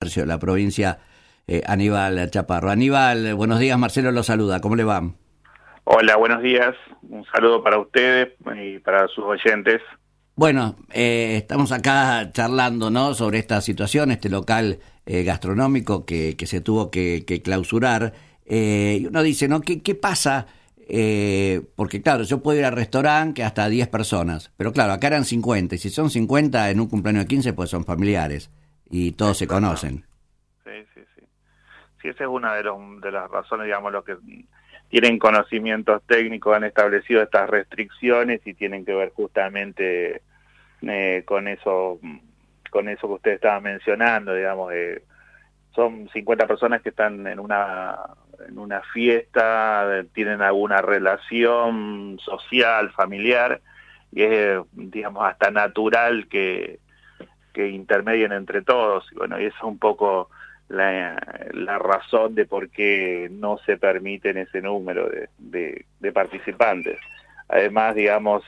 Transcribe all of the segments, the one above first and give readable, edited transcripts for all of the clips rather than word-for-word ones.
Comercio de la provincia, Aníbal Chaparro. Aníbal, buenos días, Marcelo lo saluda, ¿cómo le va? Hola, buenos días, un saludo para ustedes y para sus oyentes. Bueno, estamos acá charlando, ¿no?, sobre esta situación, este local gastronómico que se tuvo que clausurar, y uno dice, ¿no?, ¿qué pasa? Porque claro, yo puedo ir al restaurante que hasta 10 personas, pero claro, acá eran 50, y si son 50 en un cumpleaños de 15, pues son familiares, y todos se conocen. Sí. Sí, esa es una de las razones, digamos, los que tienen conocimientos técnicos han establecido estas restricciones y tienen que ver justamente con eso que usted estaba mencionando, digamos, son 50 personas que están en una fiesta, tienen alguna relación social, familiar, y es, digamos, hasta natural que intermedien entre todos. Y bueno, y esa es un poco la razón de por qué no se permiten ese número de participantes. Además, digamos,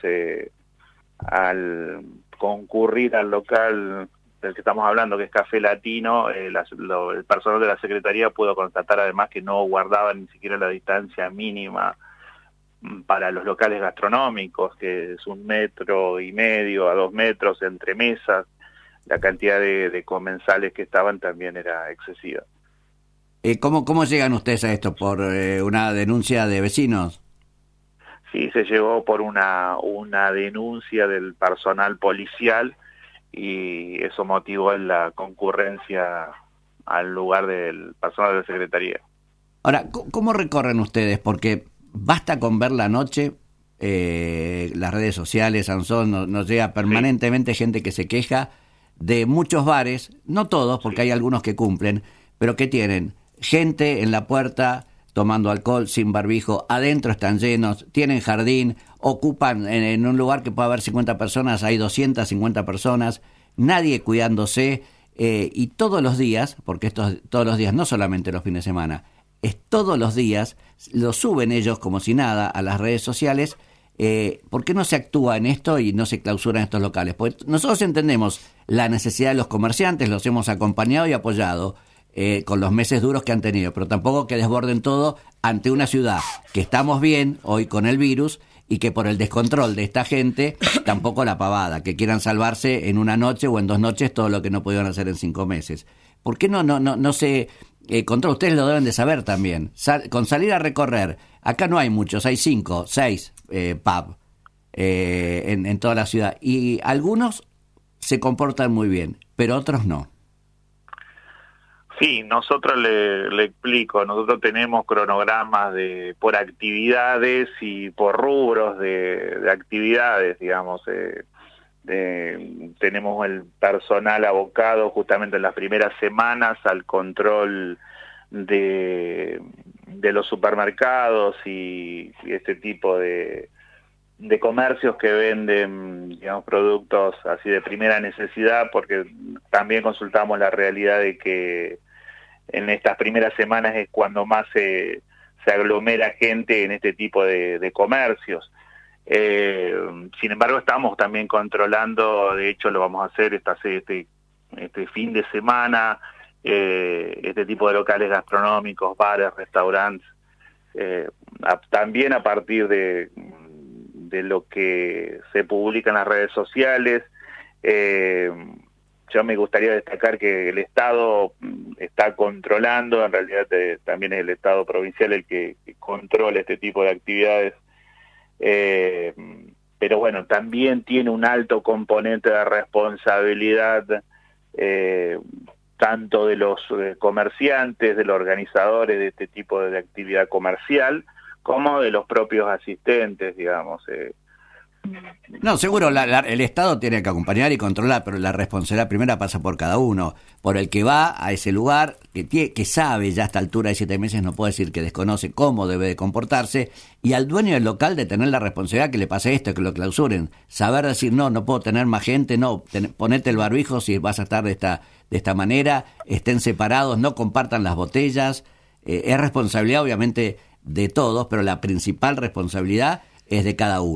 al concurrir al local del que estamos hablando, que es Café Latino, el personal de la Secretaría pudo constatar además que no guardaban ni siquiera la distancia mínima para los locales gastronómicos, que es 1,5 metros a 2 metros entre mesas. La cantidad de comensales que estaban también era excesiva. ¿Cómo llegan ustedes a esto? ¿Por una denuncia de vecinos? Sí, se llegó por una denuncia del personal policial y eso motivó la concurrencia al lugar del personal de la Secretaría. Ahora, ¿cómo recorren ustedes? Porque basta con ver la noche, las redes sociales, Sansón, nos llega permanentemente gente que se queja de muchos bares, no todos, porque hay algunos que cumplen, pero que tienen gente en la puerta tomando alcohol sin barbijo, adentro están llenos, tienen jardín, ocupan en un lugar que puede haber 50 personas, hay 250 personas, nadie cuidándose, y todos los días, porque todos los días, no solamente los fines de semana, es todos los días, lo suben ellos como si nada a las redes sociales. ¿Por qué no se actúa en esto y no se clausuran estos locales? Porque nosotros entendemos la necesidad de los comerciantes, los hemos acompañado y apoyado con los meses duros que han tenido, pero tampoco que desborden todo ante una ciudad que estamos bien hoy con el virus y que por el descontrol de esta gente, tampoco la pavada, que quieran salvarse en una noche o en 2 noches todo lo que no pudieron hacer en 5 meses. ¿Por qué no se controla? Ustedes lo deben de saber también. Con salir a recorrer, acá no hay muchos, hay 5, 6 pub en toda la ciudad, y algunos se comportan muy bien, pero otros no. Sí, nosotros le explico, nosotros tenemos cronogramas por actividades y por rubros de actividades, digamos, tenemos el personal abocado justamente en las primeras semanas al control de los supermercados y este tipo de comercios que venden, digamos, productos así de primera necesidad, porque también consultamos la realidad de que en estas primeras semanas es cuando más se aglomera gente en este tipo de comercios. Sin embargo, estamos también controlando, de hecho lo vamos a hacer este fin de semana, este tipo de locales gastronómicos, bares, restaurantes, también a partir de lo que se publica en las redes sociales. Yo me gustaría destacar que el Estado está controlando, en realidad también es el Estado provincial el que controla este tipo de actividades, pero bueno, también tiene un alto componente de responsabilidad, tanto de los comerciantes, de los organizadores de este tipo de actividad comercial, como de los propios asistentes, digamos. No, seguro el Estado tiene que acompañar y controlar, pero la responsabilidad primera pasa por cada uno, por el que va a ese lugar, que sabe ya a esta altura de 7 meses, no puede decir que desconoce cómo debe de comportarse, y al dueño del local de tener la responsabilidad que le pase esto, que lo clausuren, saber decir no puedo tener más gente, no, ponete el barbijo si vas a estar de esta manera, estén separados, no compartan las botellas. Es responsabilidad obviamente de todos, pero la principal responsabilidad es de cada uno.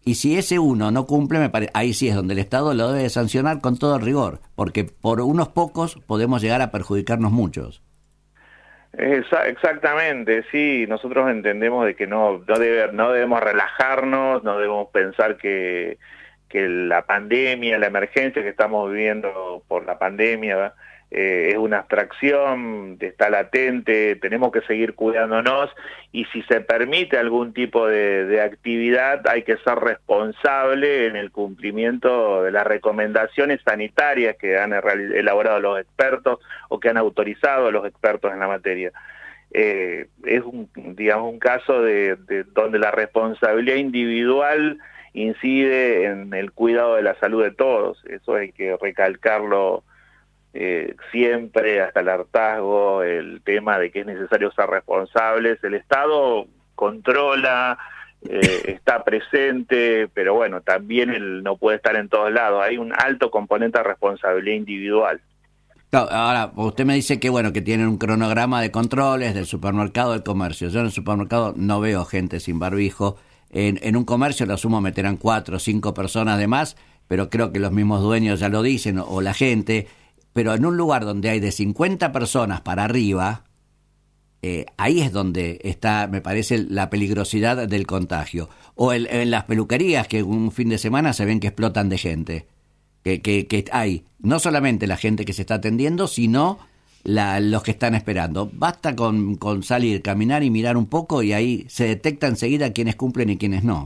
Y si ese uno no cumple, ahí sí es donde el Estado lo debe sancionar con todo rigor, porque por unos pocos podemos llegar a perjudicarnos muchos. Exactamente, sí, nosotros entendemos de que no debemos relajarnos, no debemos pensar que la pandemia, la emergencia que estamos viviendo por la pandemia es una abstracción, está latente, tenemos que seguir cuidándonos y si se permite algún tipo de actividad hay que ser responsable en el cumplimiento de las recomendaciones sanitarias que han elaborado los expertos o que han autorizado los expertos en la materia. Es un caso de donde la responsabilidad individual incide en el cuidado de la salud de todos, eso hay que recalcarlo siempre hasta el hartazgo, el tema de que es necesario ser responsables. El Estado controla, está presente, pero bueno, también él no puede estar en todos lados, hay un alto componente de responsabilidad individual. Claro, ahora, usted me dice que bueno, que tienen un cronograma de controles del supermercado, del comercio. Yo en el supermercado no veo gente sin barbijo. En un comercio lo sumo meterán 4 o 5 personas de más, pero creo que los mismos dueños ya lo dicen, o la gente. Pero en un lugar donde hay de 50 personas para arriba, ahí es donde está, me parece, la peligrosidad del contagio. O en las peluquerías, que un fin de semana se ven que explotan de gente. Que hay no solamente la gente que se está atendiendo, sino los que están esperando. Basta con salir, caminar y mirar un poco y ahí se detecta enseguida quiénes cumplen y quiénes no.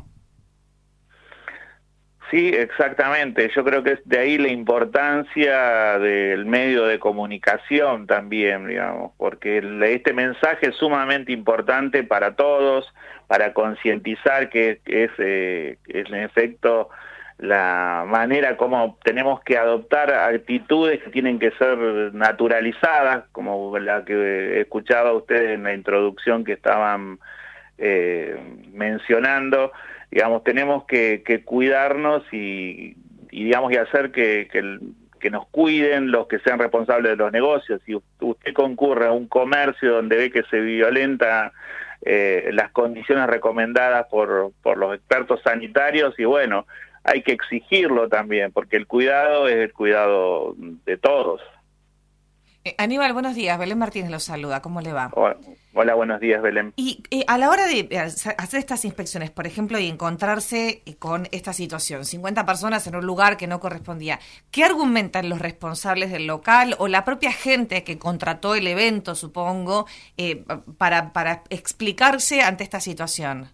Sí, exactamente. Yo creo que es de ahí la importancia del medio de comunicación también, digamos, porque este mensaje es sumamente importante para todos, para concientizar que es en efecto la manera como tenemos que adoptar actitudes que tienen que ser naturalizadas, como la que escuchaba ustedes en la introducción que estaban mencionando. Digamos, tenemos que cuidarnos y digamos y hacer que nos cuiden los que sean responsables de los negocios. Si usted concurre a un comercio donde ve que se violenta las condiciones recomendadas por los expertos sanitarios, y bueno, hay que exigirlo también, porque el cuidado es el cuidado de todos. Aníbal, buenos días. Belén Martínez los saluda. ¿Cómo le va? Hola, buenos días, Belén. Y a la hora de hacer estas inspecciones, por ejemplo, y encontrarse con esta situación, 50 personas en un lugar que no correspondía, ¿qué argumentan los responsables del local o la propia gente que contrató el evento, supongo, para explicarse ante esta situación?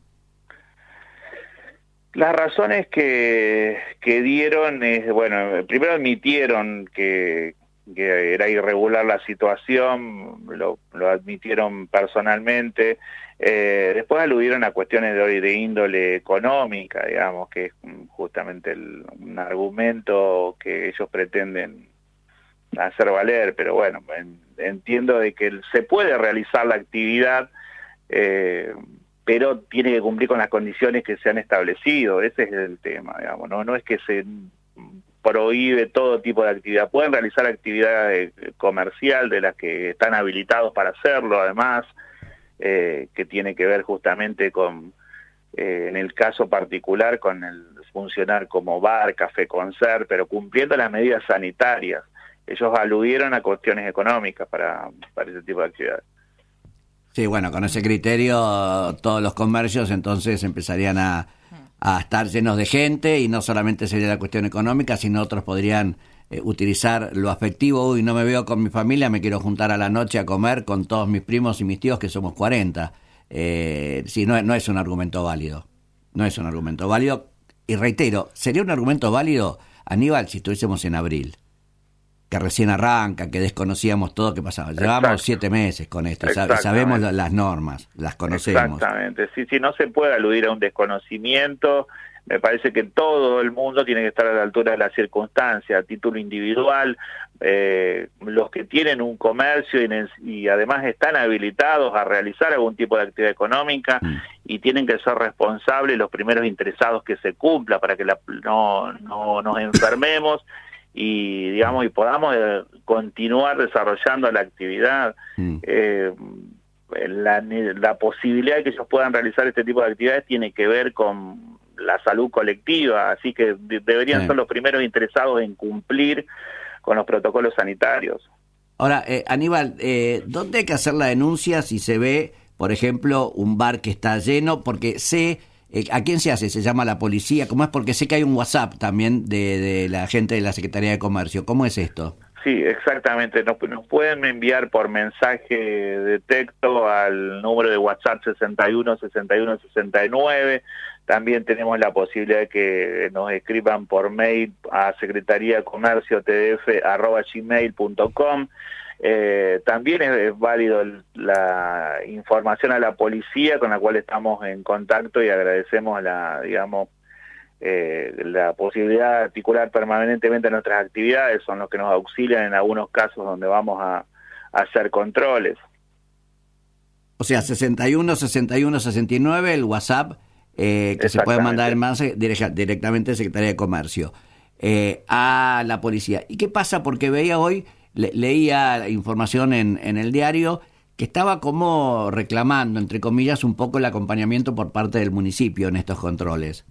Las razones que dieron es, bueno, primero admitieron que era irregular la situación, lo admitieron personalmente, después aludieron a cuestiones de índole económica, digamos, que es justamente un argumento que ellos pretenden hacer valer, pero bueno, entiendo de que se puede realizar la actividad, pero tiene que cumplir con las condiciones que se han establecido, ese es el tema, digamos, no es que se prohíbe todo tipo de actividad, pueden realizar actividad comercial de las que están habilitados para hacerlo, además, que tiene que ver justamente con, en el caso particular, con el funcionar como bar, café, concert, pero cumpliendo las medidas sanitarias. Ellos aludieron a cuestiones económicas para ese tipo de actividades. Sí, bueno, con ese criterio todos los comercios entonces empezarían a estar llenos de gente y no solamente sería la cuestión económica, sino otros podrían utilizar lo afectivo. Uy, no me veo con mi familia, me quiero juntar a la noche a comer con todos mis primos y mis tíos que somos 40. Sí, no es un argumento válido. No es un argumento válido. Y reitero, sería un argumento válido, Aníbal, si estuviésemos en abril, que recién arranca, que desconocíamos todo que pasaba. Llevamos 7 meses con esto, sabemos las normas, las conocemos. Exactamente, sí, no se puede aludir a un desconocimiento. Me parece que todo el mundo tiene que estar a la altura de la circunstancia, a título individual, los que tienen un comercio y además están habilitados a realizar algún tipo de actividad económica y tienen que ser responsables los primeros interesados que se cumpla para que no nos enfermemos y digamos y podamos continuar desarrollando la actividad. La posibilidad de que ellos puedan realizar este tipo de actividades tiene que ver con la salud colectiva, así que deberían ser los primeros interesados en cumplir con los protocolos sanitarios. Ahora, Aníbal, ¿dónde hay que hacer la denuncia si se ve, por ejemplo, un bar que está lleno? Porque sé, ¿a quién se hace? ¿Se llama a la policía? ¿Cómo es? Porque sé que hay un WhatsApp también de la gente de la Secretaría de Comercio. ¿Cómo es esto? Sí, exactamente. Nos pueden enviar por mensaje de texto al número de WhatsApp 61 61 69. También tenemos la posibilidad de que nos escriban por mail a secretariacomerciotdf@gmail.com. También es válido la información a la policía, con la cual estamos en contacto, y agradecemos la posibilidad de articular permanentemente nuestras actividades. Son los que nos auxilian en algunos casos donde vamos a hacer controles. O sea, 61 61 69, el WhatsApp, que se puede mandar el mensaje directamente a Secretaría de Comercio, a la policía. ¿Y qué pasa? Porque veía hoy, leía información en el diario, que estaba como reclamando, entre comillas, un poco el acompañamiento por parte del municipio en estos controles.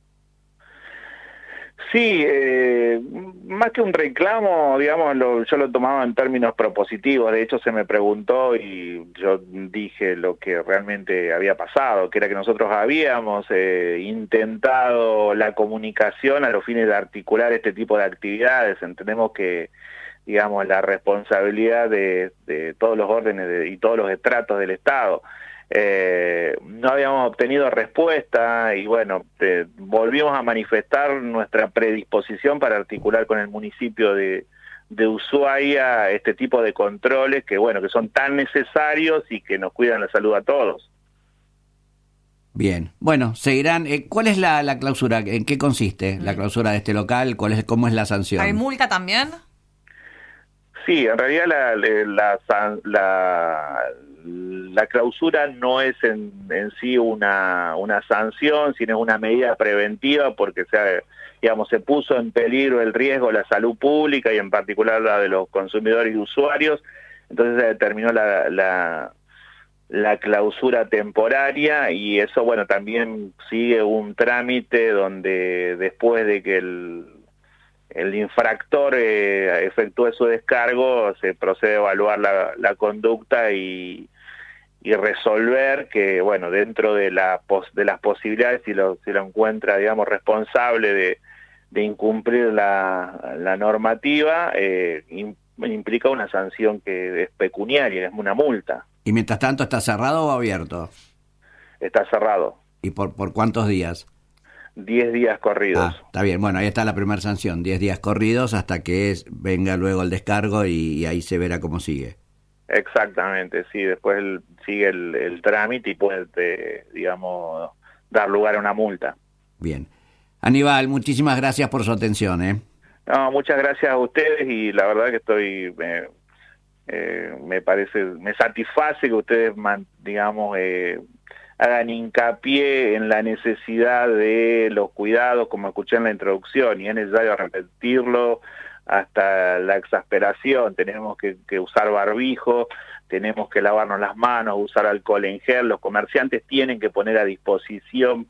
Sí, más que un reclamo, digamos, yo lo tomaba en términos propositivos. De hecho, se me preguntó y yo dije lo que realmente había pasado, que era que nosotros habíamos intentado la comunicación a los fines de articular este tipo de actividades. Entendemos que, digamos, la responsabilidad de todos los órdenes y todos los estratos del Estado. No habíamos obtenido respuesta y bueno, volvimos a manifestar nuestra predisposición para articular con el municipio de Ushuaia este tipo de controles que bueno, que son tan necesarios y que nos cuidan la salud a todos. Bien, bueno, seguirán. ¿Cuál es la clausura? ¿En qué consiste la clausura de este local? ¿Cómo es la sanción? ¿Hay multa también? Sí, en realidad la clausura no es en sí una sanción, sino es una medida preventiva porque se puso en peligro el riesgo, la salud pública y en particular la de los consumidores y usuarios. Entonces se determinó la clausura temporaria, y eso bueno también sigue un trámite donde después de que el infractor efectúe su descargo, se procede a evaluar la conducta y resolver que, bueno, dentro de las posibilidades, si lo encuentra, digamos, responsable de incumplir la normativa, implica una sanción que es pecuniaria, es una multa. ¿Y mientras tanto está cerrado o abierto? Está cerrado. ¿Y por cuántos días? 10 días corridos. Está bien, bueno, ahí está la primera sanción, 10 días corridos hasta que venga luego el descargo y ahí se verá cómo sigue. Exactamente, sí, después sigue el trámite y puede, digamos, dar lugar a una multa. Bien. Aníbal, muchísimas gracias por su atención. No, muchas gracias a ustedes y la verdad que me satisface que ustedes, digamos, hagan hincapié en la necesidad de los cuidados, como escuché en la introducción, y es necesario repetirlo hasta la exasperación. Tenemos que usar barbijo, tenemos que lavarnos las manos, usar alcohol en gel. Los comerciantes tienen que poner a disposición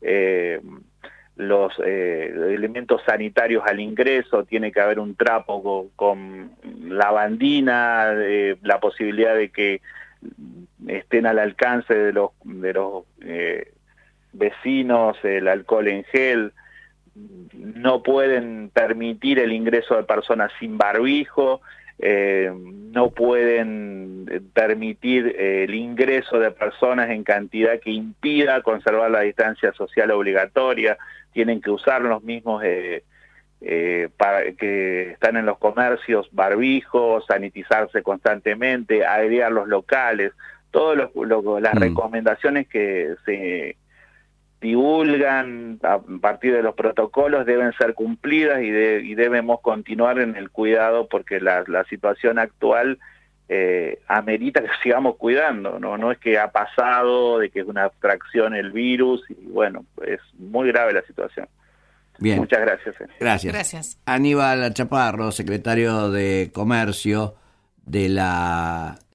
los elementos sanitarios al ingreso. Tiene que haber un trapo con lavandina, la posibilidad de que estén al alcance de los vecinos el alcohol en gel. No pueden permitir el ingreso de personas sin barbijo, no pueden permitir el ingreso de personas en cantidad que impida conservar la distancia social obligatoria. Tienen que usar los mismos para que están en los comercios, barbijos, sanitizarse constantemente, airear los locales. Todas las recomendaciones que se divulgan a partir de los protocolos deben ser cumplidas y debemos continuar en el cuidado, porque la situación actual amerita que sigamos cuidando. No es que ha pasado, de que es una abstracción el virus, y bueno, es muy grave la situación. Bien. Muchas gracias. Gracias. Aníbal Chaparro, secretario de Comercio de la